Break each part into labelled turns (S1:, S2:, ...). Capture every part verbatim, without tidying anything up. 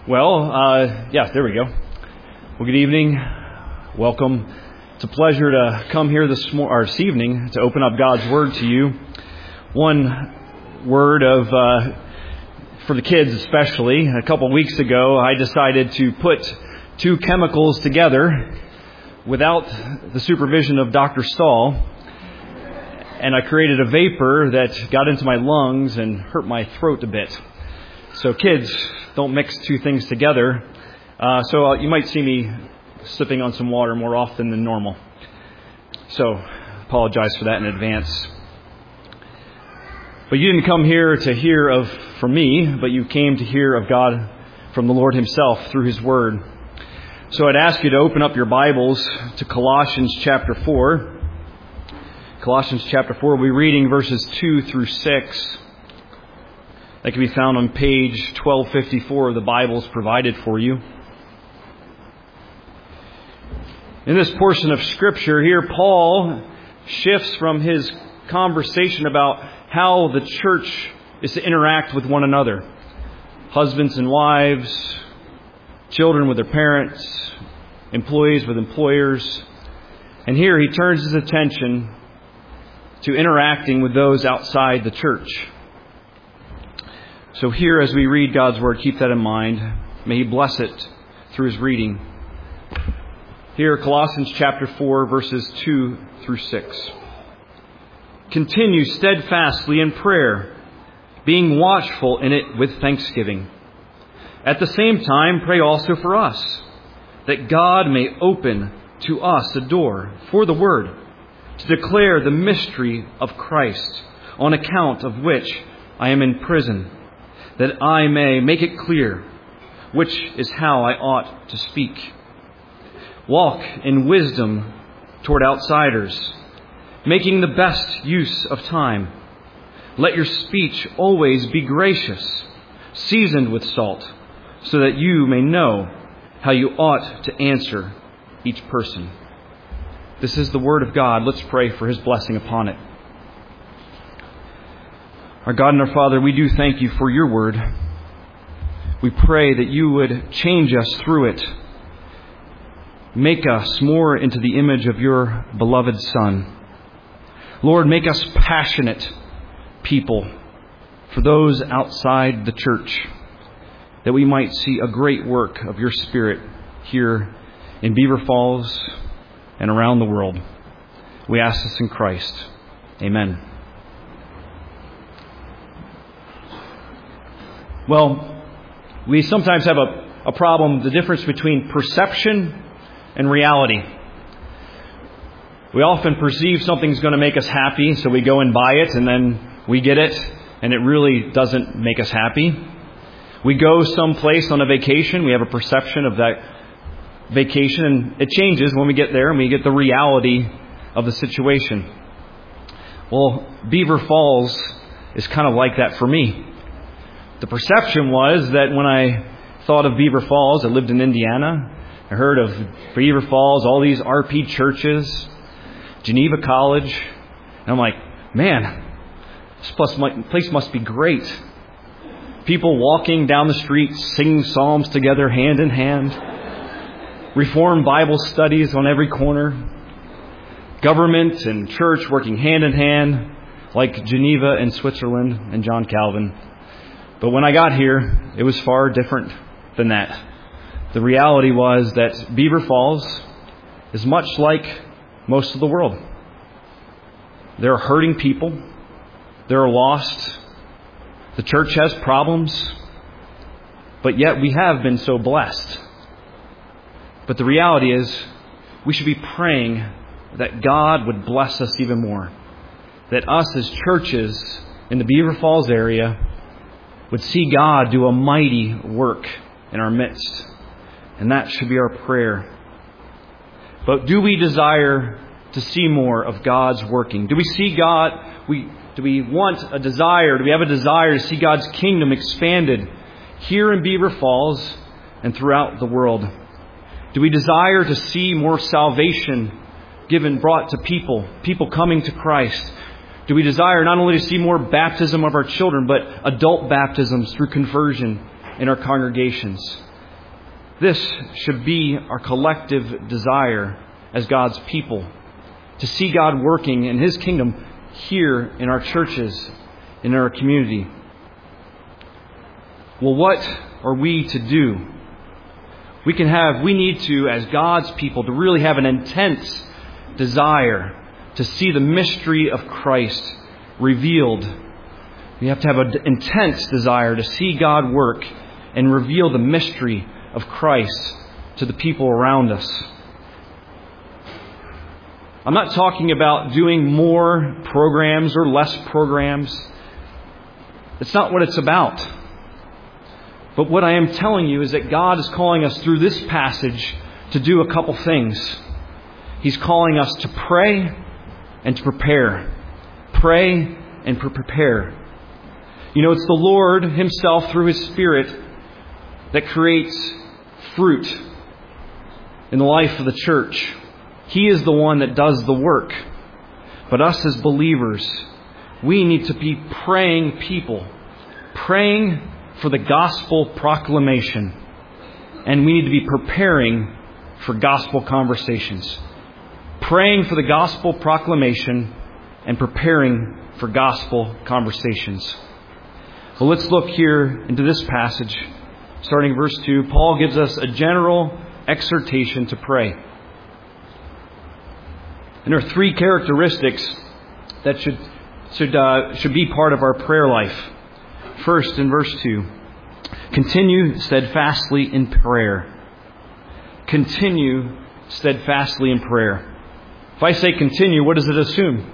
S1: Well, uh, yeah, there we go. Well, good evening. Welcome. It's a pleasure to come here this, mo- or this evening to open up God's Word to you. One word of, uh, for the kids especially, a couple weeks ago I decided to put two chemicals together without the supervision of Doctor Stahl, and I created a vapor that got into my lungs and hurt my throat a bit. So kids, don't mix two things together. Uh, so uh, you might see me sipping on some water more often than normal. So apologize for that in advance. But you didn't come here to hear of from me, but you came to hear of God from the Lord Himself through His Word. So I'd ask you to open up your Bibles to Colossians chapter four. Colossians chapter four, we'll be reading verses two through six. That can be found on page twelve fifty-four of the Bibles provided for you. In this portion of Scripture here, Paul shifts from his conversation about how the church is to interact with one another. Husbands and wives, children with their parents, employees with employers. And here he turns his attention to interacting with those outside the church. So here, as we read God's Word, keep that in mind. May He bless it through His reading. Here, Colossians chapter four, verses two through six. Continue steadfastly in prayer, being watchful in it with thanksgiving. At the same time, pray also for us, that God may open to us a door for the Word, to declare the mystery of Christ, on account of which I am in prison, that I may make it clear which is how I ought to speak. Walk in wisdom toward outsiders, making the best use of time. Let your speech always be gracious, seasoned with salt, so that you may know how you ought to answer each person. This is the Word of God. Let's pray for His blessing upon it. Our God and our Father, we do thank You for Your Word. We pray that You would change us through it. Make us more into the image of Your beloved Son. Lord, make us passionate people for those outside the church, that we might see a great work of Your Spirit here in Beaver Falls and around the world. We ask this in Christ. Amen. Well, we sometimes have a, a problem, the difference between perception and reality. We often perceive something's going to make us happy, so we go and buy it, and then we get it, and it really doesn't make us happy. We go someplace on a vacation, we have a perception of that vacation, and it changes when we get there and we get the reality of the situation. Well, Beaver Falls is kind of like that for me. The perception was that when I thought of Beaver Falls, I lived in Indiana, I heard of Beaver Falls, all these R P churches, Geneva College, and I'm like, man, this place must be great. People walking down the street, singing psalms together, hand in hand. Reformed Bible studies on every corner. Government and church working hand in hand, like Geneva and Switzerland and John Calvin. But when I got here, it was far different than that. The reality was that Beaver Falls is much like most of the world. There are hurting people. There are lost. The church has problems. But yet we have been so blessed. But the reality is, we should be praying that God would bless us even more. That us as churches in the Beaver Falls area would see God do a mighty work in our midst. And that should be our prayer. But do we desire to see more of God's working? Do we see God, we, do we want a desire, do we have a desire to see God's kingdom expanded here in Beaver Falls and throughout the world? Do we desire to see more salvation given, brought to people, people coming to Christ? Do we desire not only to see more baptism of our children, but adult baptisms through conversion in our congregations? This should be our collective desire as God's people, to see God working in His kingdom here in our churches, in our community. Well, what are we to do? We can have, we need to, as God's people, to really have an intense desire to see the mystery of Christ revealed. We have to have an intense desire to see God work and reveal the mystery of Christ to the people around us. I'm not talking about doing more programs or less programs. It's not what it's about. But what I am telling you is that God is calling us through this passage to do a couple things. He's calling us to pray and to prepare. Pray and prepare. You know, it's the Lord Himself through His Spirit that creates fruit in the life of the church. He is the one that does the work. But us as believers, we need to be praying people. Praying for the gospel proclamation. And we need to be preparing for gospel conversations. Praying for the gospel proclamation and preparing for gospel conversations. Well, let's look here into this passage. Starting in verse two, Paul gives us a general exhortation to pray. And there are three characteristics that should should uh, should be part of our prayer life. First, in verse two, continue steadfastly in prayer. Continue steadfastly in prayer. If I say continue, what does it assume?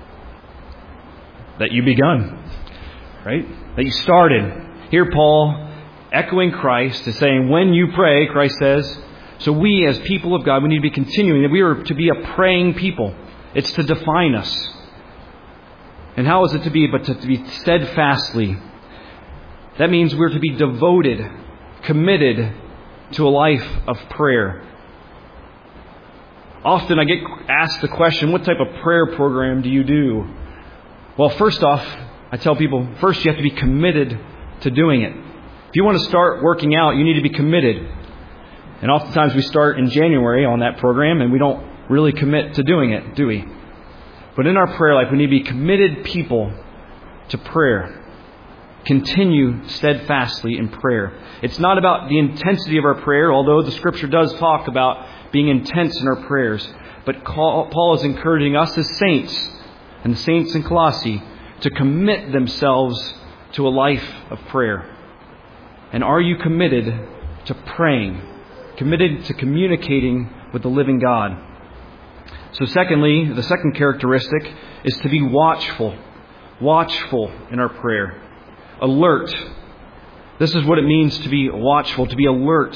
S1: That you begun, right? That you started. Here, Paul, echoing Christ, is saying, when you pray, Christ says, so we as people of God, we need to be continuing, that we are to be a praying people. It's to define us. And how is it to be? But to, to be steadfastly. That means we're to be devoted, committed to a life of prayer. Often I get asked the question, what type of prayer program do you do? Well, first off, I tell people, first you have to be committed to doing it. If you want to start working out, you need to be committed. And oftentimes we start in January on that program and we don't really commit to doing it, do we? But in our prayer life, we need to be committed people to prayer. Continue steadfastly in prayer. It's not about the intensity of our prayer, although the Scripture does talk about being intense in our prayers. But Paul is encouraging us as saints, and the saints in Colossae, to commit themselves to a life of prayer. And are you committed to praying? Committed to communicating with the living God? So secondly, the second characteristic is to be watchful. Watchful in our prayer. Alert. This is what it means to be watchful, to be alert.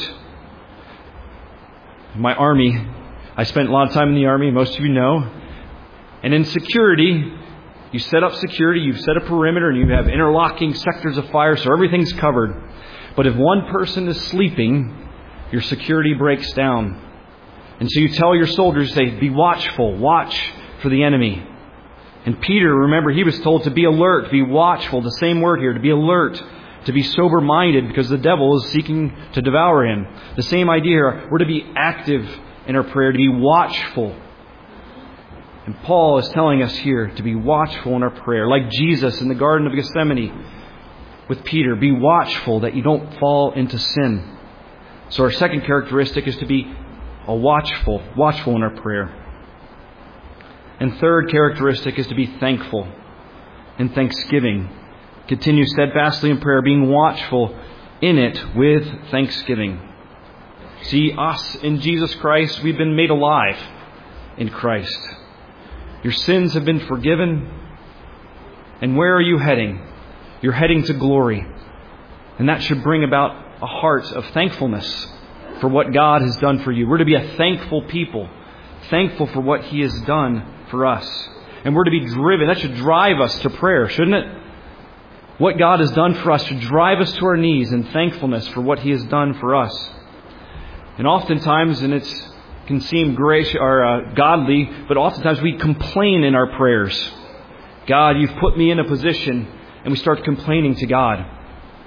S1: In my army, I spent a lot of time in the army, most of you know. And in security, you set up security, you set a perimeter, and you have interlocking sectors of fire, so everything's covered. But if one person is sleeping, your security breaks down. And so you tell your soldiers, say, be watchful, watch for the enemy. And Peter, remember, he was told to be alert, be watchful, the same word here, to be alert, to be sober-minded, because the devil is seeking to devour him. The same idea here, we're to be active in our prayer, to be watchful. And Paul is telling us here to be watchful in our prayer, like Jesus in the Garden of Gethsemane with Peter. Be watchful that you don't fall into sin. So our second characteristic is to be a watchful, watchful in our prayer. And third characteristic is to be thankful in thanksgiving. Continue steadfastly in prayer, being watchful in it with thanksgiving. See, us in Jesus Christ, we've been made alive in Christ. Your sins have been forgiven. And where are you heading? You're heading to glory. And that should bring about a heart of thankfulness for what God has done for you. We're to be a thankful people. Thankful for what He has done for us. And we're to be driven. That should drive us to prayer, shouldn't it? What God has done for us should drive us to our knees in thankfulness for what He has done for us. And oftentimes, and it can seem gracious or uh, godly, but oftentimes we complain in our prayers. God, you've put me in a position, and we start complaining to God.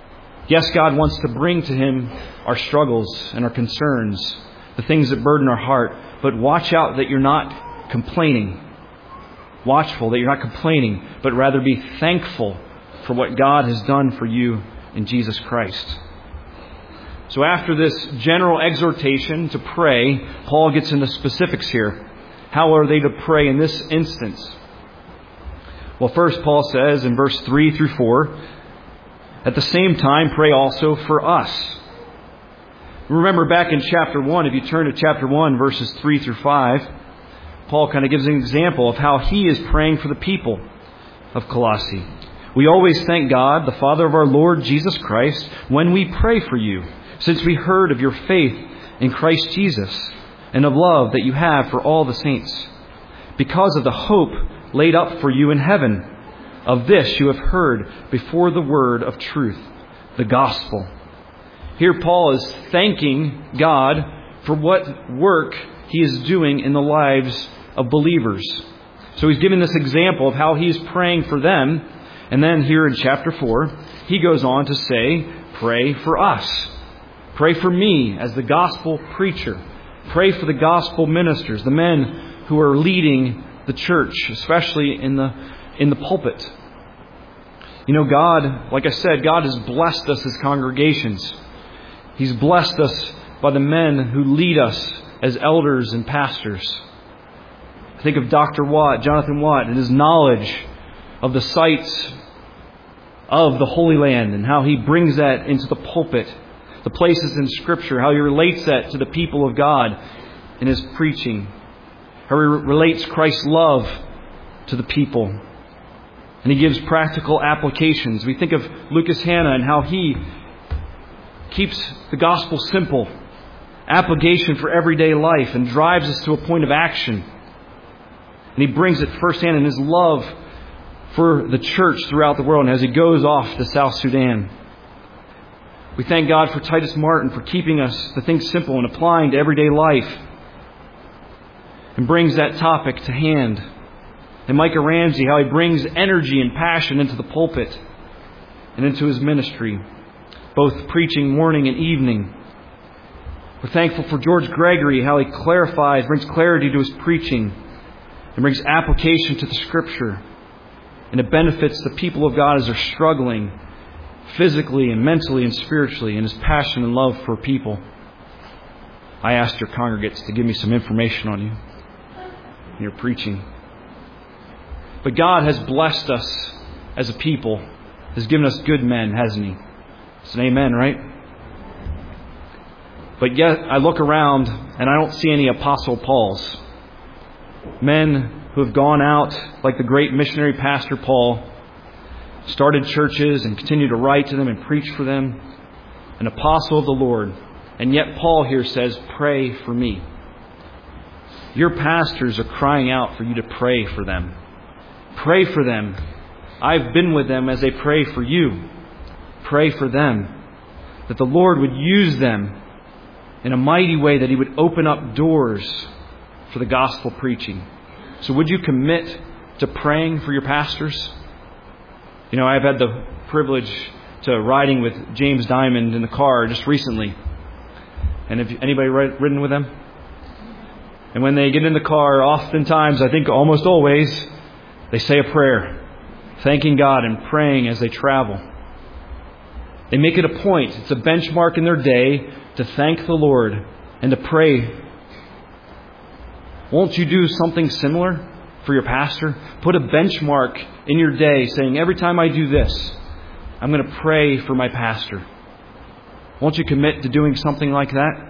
S1: Yes, God wants to bring to Him our struggles and our concerns, the things that burden our heart. But watch out that you're not complaining. Watchful that you're not complaining, but rather be thankful for what God has done for you in Jesus Christ. So after this general exhortation to pray, Paul gets into specifics here. How are they to pray in this instance? Well, first Paul says in verse three through four, at the same time pray also for us. Remember back in chapter one, if you turn to chapter one, verses three through five, Paul kind of gives an example of how he is praying for the people of Colossae. We always thank God, the Father of our Lord Jesus Christ, when we pray for you, since we heard of your faith in Christ Jesus and of love that you have for all the saints, because of the hope laid up for you in heaven. Of this you have heard before the word of truth, the gospel. Here Paul is thanking God for what work He is doing in the lives of believers. So he's giving this example of how he's praying for them. And then here in chapter four, he goes on to say, pray for us. Pray for me as the gospel preacher. Pray for the gospel ministers, the men who are leading the church, especially in the in the pulpit. You know, God, like I said, God has blessed us as congregations. He's blessed us by the men who lead us as elders and pastors. Think of Doctor Watt, Jonathan Watt, and his knowledge of the sites of the Holy Land and how he brings that into the pulpit, the places in Scripture, how he relates that to the people of God in his preaching, how he relates Christ's love to the people. And he gives practical applications. We think of Lucas Hanna and how he keeps the gospel simple, application for everyday life, and drives us to a point of action. And he brings it firsthand in his love for the church throughout the world and as he goes off to South Sudan. We thank God for Titus Martin for keeping us to think simple and applying to everyday life, and brings that topic to hand. And Micah Ramsey, how he brings energy and passion into the pulpit and into his ministry, both preaching morning and evening. We're thankful for George Gregory, how he clarifies, brings clarity to his preaching, and brings application to the Scripture. And it benefits the people of God as they're struggling physically and mentally and spiritually in his passion and love for people. I asked your congregates to give me some information on you in your preaching. But God has blessed us as a people, has given us good men, hasn't He? It's an amen, right? But yet I look around and I don't see any Apostle Pauls. Men who have gone out like the great missionary pastor Paul, started churches and continued to write to them and preach for them. An apostle of the Lord. And yet Paul here says, pray for me. Your pastors are crying out for you to pray for them. Pray for them. I've been with them as they pray for you. Pray for them. That the Lord would use them in a mighty way, that He would open up doors for the gospel preaching. So would you commit to praying for your pastors? You know, I've had the privilege to riding with James Diamond in the car just recently. And have anybody ridden with them? And when they get in the car, oftentimes, I think almost always, they say a prayer, thanking God and praying as they travel. They make it a point, it's a benchmark in their day to thank the Lord and to pray. Won't you do something similar for your pastor? Put a benchmark in your day saying, every time I do this, I'm going to pray for my pastor. Won't you commit to doing something like that?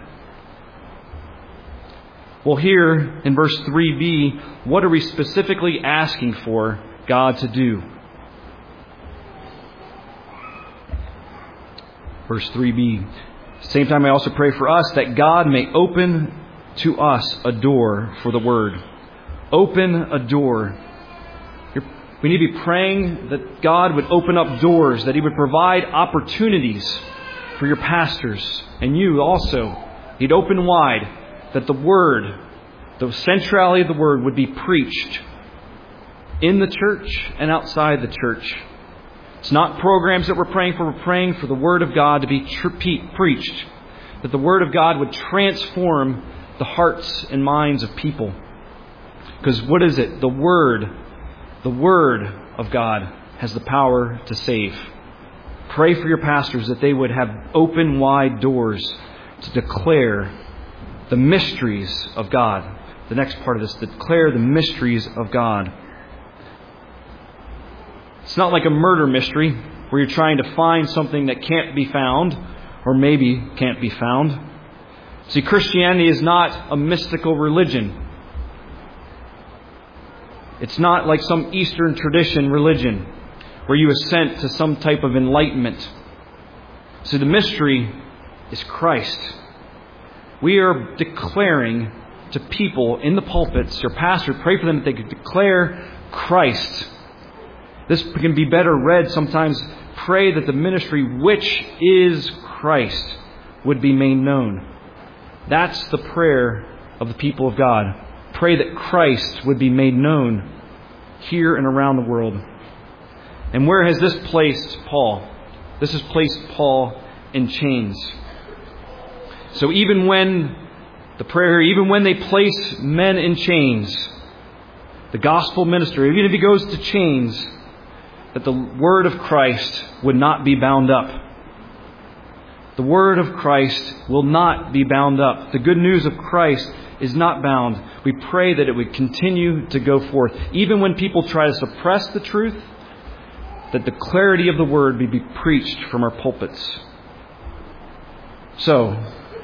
S1: Well, here in verse three b, what are we specifically asking for God to do? Verse three b. At the same time, I also pray for us that God may open to us a door for the Word. Open a door. We need to be praying that God would open up doors, that He would provide opportunities for your pastors and you also. He'd open wide, that the Word, the centrality of the Word would be preached in the church and outside the church It's not programs that we're praying for. We're praying for the Word of God to be tr- preached. That the Word of God would transform the hearts and minds of people. Because what is it? The Word, the Word of God has the power to save. Pray for your pastors that they would have open wide doors to declare the mysteries of God. The next part of this, declare the mysteries of God. It's not like a murder mystery where you're trying to find something that can't be found, or maybe can't be found. See, Christianity is not a mystical religion. It's not like some Eastern tradition religion where you assent to some type of enlightenment. So the mystery is Christ. We are declaring to people in the pulpits, your pastor, pray for them that they could declare Christ. This can be better read sometimes. Pray that the ministry, which is Christ, would be made known. That's the prayer of the people of God. Pray that Christ would be made known here and around the world. And where has this placed Paul? This has placed Paul in chains. So even when the prayer, even when they place men in chains, the gospel minister, even if he goes to chains, that the word of Christ would not be bound up. The word of Christ will not be bound up. The good news of Christ is not bound. We pray that it would continue to go forth. Even when people try to suppress the truth, that the clarity of the word be preached from our pulpits. So,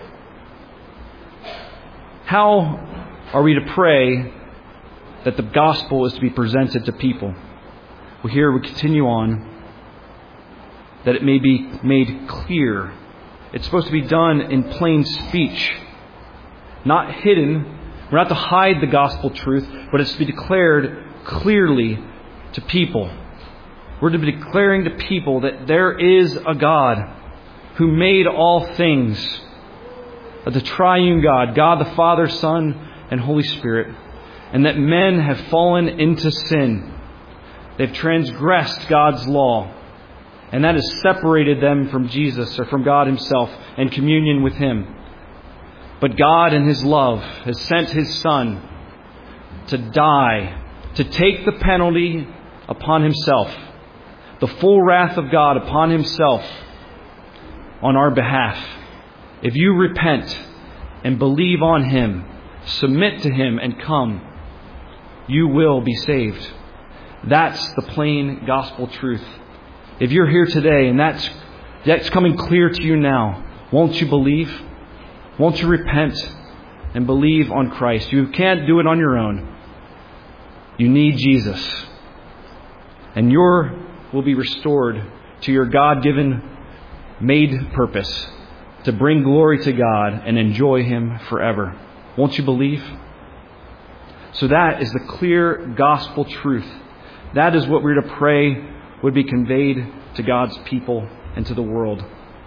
S1: how are we to pray that the gospel is to be presented to people? Well, here we continue on. That it may be made clear. It's supposed to be done in plain speech. Not hidden. We're not to hide the gospel truth, but it's to be declared clearly to people. We're to be declaring to people that there is a God who made all things. The triune God, God the Father, Son, and Holy Spirit. And that men have fallen into sin. They've transgressed God's law. And that has separated them from Jesus or from God Himself and communion with Him. But God in His love has sent His Son to die, to take the penalty upon Himself, the full wrath of God upon Himself on our behalf. If you repent and believe on Him, submit to Him and come, you will be saved. That's the plain gospel truth. If you're here today and that's, that's coming clear to you now, won't you believe? Won't you repent and believe on Christ? You can't do it on your own. You need Jesus. And your will be restored to your God-given made purpose to bring glory to God and enjoy Him forever. Won't you believe? So that is the clear gospel truth. That is what we're to pray would be conveyed to God's people and to the world.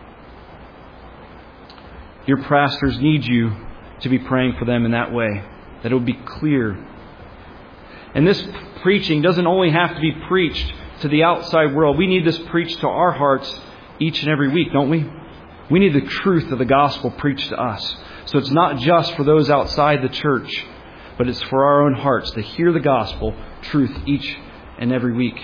S1: Your pastors need you to be praying for them in that way, that it would be clear. And this preaching doesn't only have to be preached to the outside world. We need this preached to our hearts each and every week, don't we? We need the truth of the gospel preached to us. So it's not just for those outside the church, but it's for our own hearts to hear the gospel truth each and every week.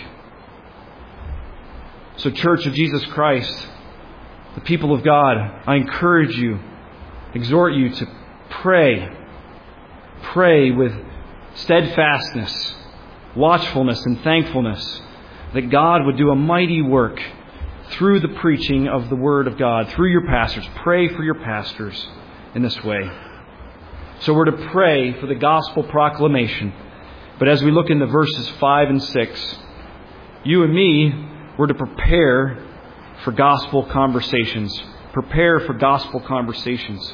S1: So, Church of Jesus Christ, the people of God, I encourage you, exhort you to pray. Pray with steadfastness, watchfulness, and thankfulness that God would do a mighty work through the preaching of the Word of God, through your pastors. Pray for your pastors in this way. So we're to pray for the gospel proclamation. But as we look into verses five and six, you and me, we're to prepare for gospel conversations. Prepare for gospel conversations.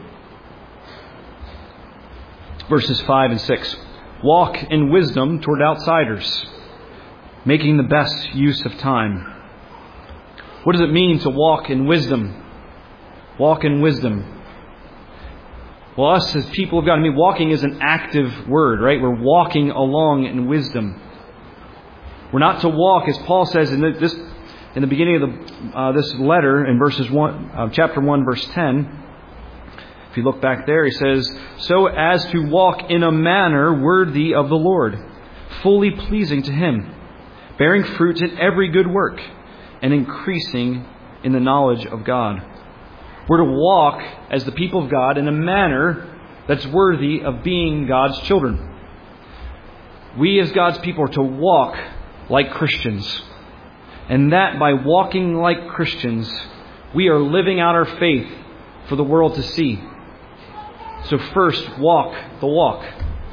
S1: Verses five and six. Walk in wisdom toward outsiders, making the best use of time. What does it mean to walk in wisdom? Walk in wisdom. Well, us as people of God, I mean, walking is an active word, right? We're walking along in wisdom. We're not to walk, as Paul says in this in the beginning of the, uh, this letter, in verses one, uh, chapter one, verse ten, if you look back there, he says, "So as to walk in a manner worthy of the Lord, fully pleasing to Him, bearing fruit in every good work, and increasing in the knowledge of God." We're to walk as the people of God in a manner that's worthy of being God's children. We as God's people are to walk like Christians. And that by walking like Christians, we are living out our faith for the world to see. So first, walk the walk.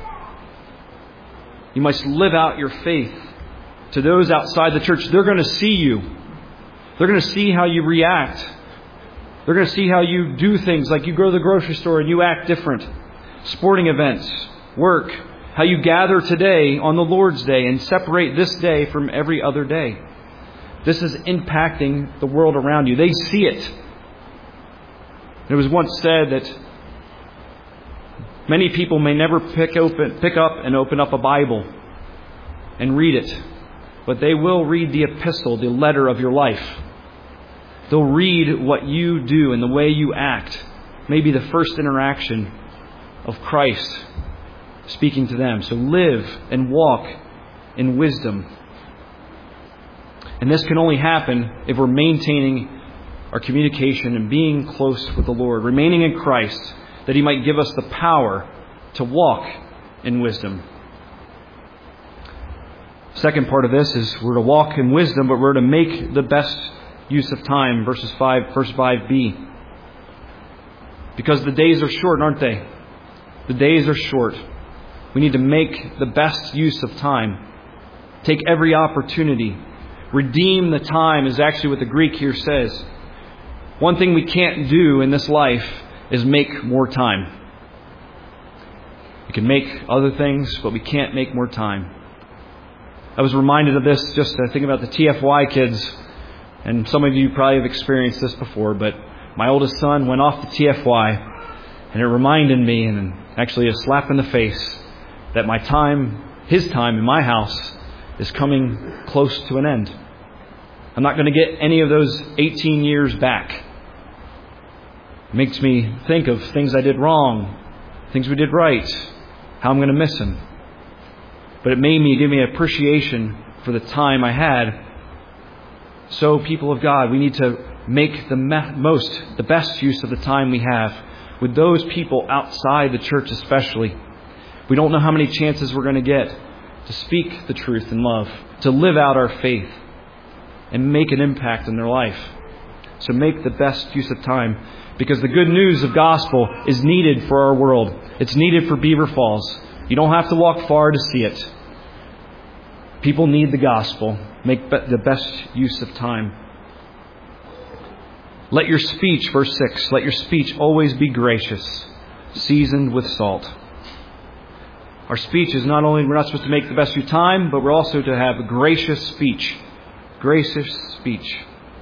S1: You must live out your faith to those outside the church. They're going to see you. They're going to see how you react. They're going to see how you do things, like you go to the grocery store and you act different. Sporting events, work, how you gather today on the Lord's Day and separate this day from every other day. This is impacting the world around you. They see it. It was once said that many people may never pick open, pick up and open up a Bible and read it, but they will read the epistle, the letter of your life. They'll read what you do and the way you act. Maybe the first interaction of Christ speaking to them. So live and walk in wisdom. And this can only happen if we're maintaining our communication and being close with the Lord, remaining in Christ, that He might give us the power to walk in wisdom. Second part of this is we're to walk in wisdom, but we're to make the best use of time. Verses five, verse five b. Because the days are short, aren't they? The days are short. We need to make the best use of time. Take every opportunity. Redeem the time is actually what the Greek here says. One thing we can't do in this life is make more time. We can make other things, but we can't make more time. I was reminded of this just uh, thinking about the T F Y kids. And some of you probably have experienced this before, but my oldest son went off to T F Y, and it reminded me, and actually a slap in the face, that my time, his time in my house, is coming close to an end. I'm not going to get any of those eighteen years back. It makes me think of things I did wrong, things we did right, how I'm going to miss him. But it made me give me appreciation for the time I had. So, people of God, we need to make the most, the best use of the time we have with those people outside the church especially. We don't know how many chances we're going to get to speak the truth in love, to live out our faith, and make an impact in their life. So make the best use of time, because the good news of gospel is needed for our world. It's needed for Beaver Falls. You don't have to walk far to see it. People need the gospel. Make the best use of time. Let your speech, verse six, let your speech always be gracious, seasoned with salt. Our speech is not only, we're not supposed to make the best use of time, but we're also to have a gracious speech. Gracious speech.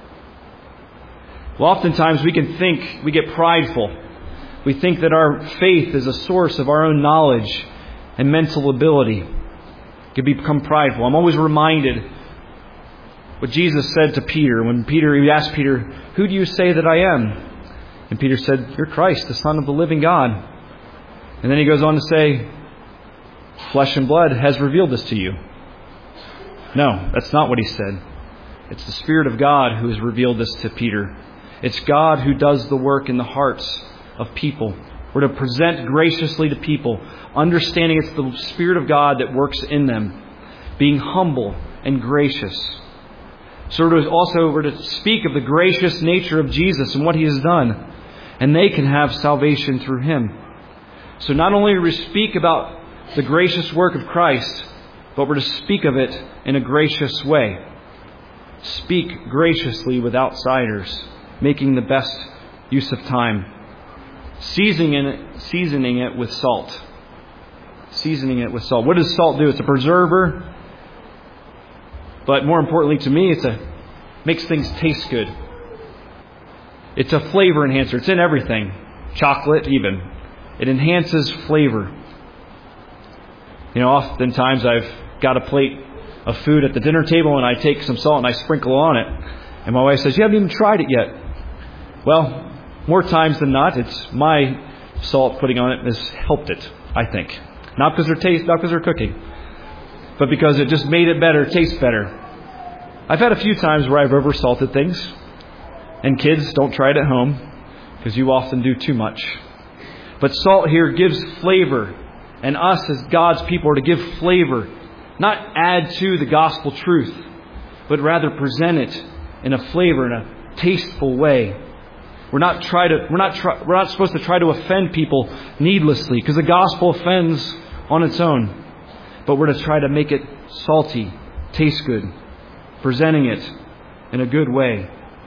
S1: Well, oftentimes we can think, we get prideful. We think that our faith is a source of our own knowledge and mental ability. It can become prideful. I'm always reminded what Jesus said to Peter. When Peter, he asked Peter, "Who do you say that I am?" And Peter said, "You're Christ, the Son of the living God." And then he goes on to say, "Flesh and blood has revealed this to you." No, that's not what he said. It's the Spirit of God who has revealed this to Peter. It's God who does the work in the hearts of people. We're to present graciously to people, understanding it's the Spirit of God that works in them, being humble and gracious. So we're to also we're to speak of the gracious nature of Jesus and what He has done, and they can have salvation through Him. So not only do we speak about the gracious work of Christ, but we're to speak of it in a gracious way. Speak graciously with outsiders, making the best use of time. Seasoning it, seasoning it with salt. Seasoning it with salt. What does salt do? It's a preserver. But more importantly to me, it's a makes things taste good. It's a flavor enhancer. It's in everything. Chocolate even. It enhances flavor. You know, oftentimes I've got a plate of food at the dinner table and I take some salt and I sprinkle on it. And my wife says, you haven't even tried it yet. Well, more times than not, it's my salt putting on it has helped it, I think. Not because they're taste, not because they're cooking, but because it just made it better, taste better. I've had a few times where I've oversalted things. And kids, don't try it at home, because you often do too much. But salt here gives flavor. And us as God's people are to give flavor. Not add to the gospel truth, but rather present it in a flavor, in a tasteful way. We're not try to we're not try, we're not supposed to try to offend people needlessly, because the gospel offends on its own. But we're to try to make it salty, taste good, presenting it in a good way.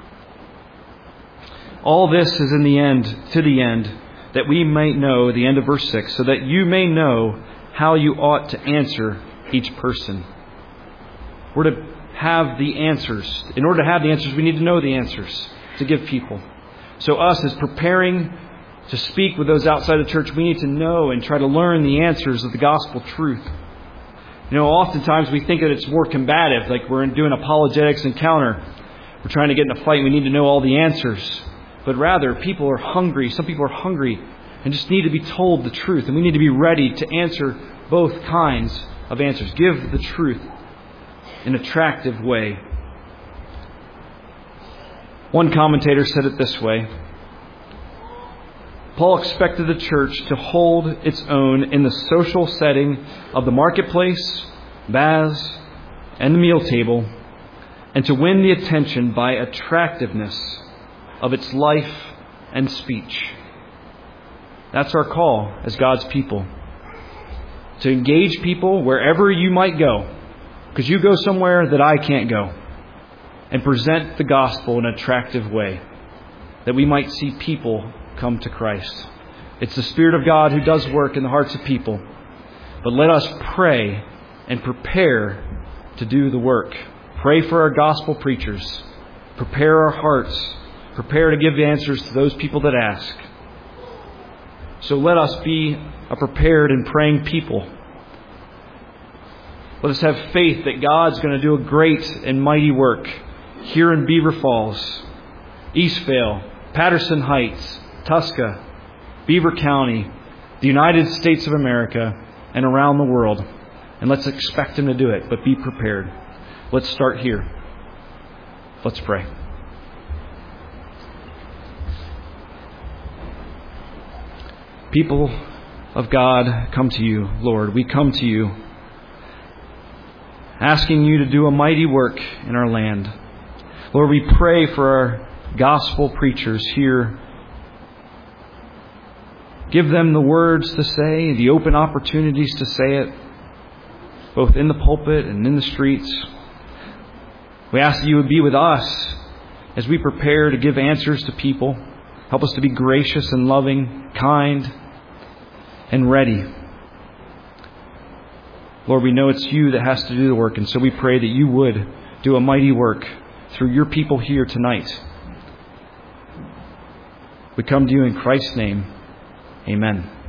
S1: All this is in the end, to the end, that we may know, the end of verse six, so that you may know how you ought to answer each person. We're to have the answers. In order to have the answers, we need to know the answers to give people. So us, as preparing to speak with those outside the church, we need to know and try to learn the answers of the gospel truth. You know, oftentimes we think that it's more combative, like we're doing apologetics and counter. We're trying to get in a fight, we need to know all the answers. But rather, people are hungry. Some people are hungry and just need to be told the truth. And we need to be ready to answer both kinds of answers. Give the truth in an attractive way. One commentator said it this way. Paul expected the church to hold its own in the social setting of the marketplace, baths, and the meal table, and to win the attention by attractiveness of its life and speech. That's our call as God's people. To engage people wherever you might go, because you go somewhere that I can't go, and present the gospel in an attractive way, that we might see people come to Christ. It's the Spirit of God who does work in the hearts of people. But let us pray and prepare to do the work. Pray for our gospel preachers. Prepare our hearts. Prepare to give answers to those people that ask. So let us be a prepared and praying people. Let us have faith that God's going to do a great and mighty work here in Beaver Falls, Eastvale, Patterson Heights, Tuska, Beaver County, the United States of America, and around the world. And let's expect Him to do it, but be prepared. Let's start here. Let's pray. People of God, come to you, Lord. We come to you, asking you to do a mighty work in our land. Lord, we pray for our gospel preachers here. Give them the words to say, the open opportunities to say it, both in the pulpit and in the streets. We ask that you would be with us as we prepare to give answers to people. Help us to be gracious and loving, kind, and ready. Lord, we know it's you that has to do the work, and so we pray that you would do a mighty work through your people here tonight. We come to you in Christ's name. Amen.